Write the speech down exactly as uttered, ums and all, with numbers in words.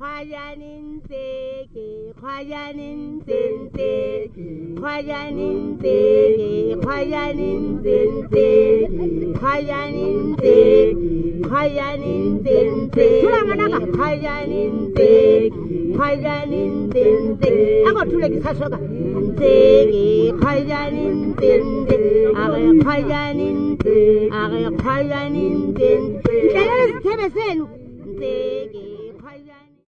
khwayaninteke khwayaninteke khwayaninteke khwayaninteke khwayaninteke khwayaninteke khwayaninteke khwayaninteke akothule kisashoka nteke khwayaninteke ake khwayaninteke ake khwayaninteke hlalele isithebe senu nteke